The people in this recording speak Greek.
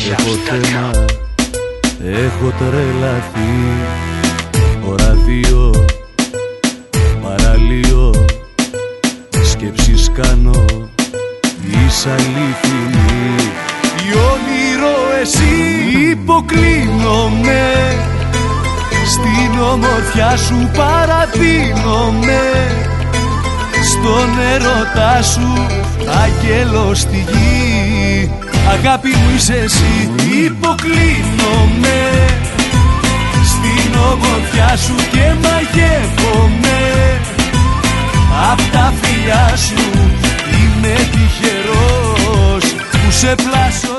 Έχω θέμα, έχω τρελαθεί. Ώρα 2, παραλίο. Σκέψεις κάνω, είσαι αληθινή. Η όνειρο εσύ υποκλίνομαι. Στην ομορφιά σου παραδίνομαι. Στον ερωτά σου αγγέλος στη γη. Αγάπη μου είσαι εσύ, υποκλίνομαι. Στην ομορφιά σου και μαγεύομαι. Απ' τα φιλιά σου είμαι τυχερός που σε πλάσω.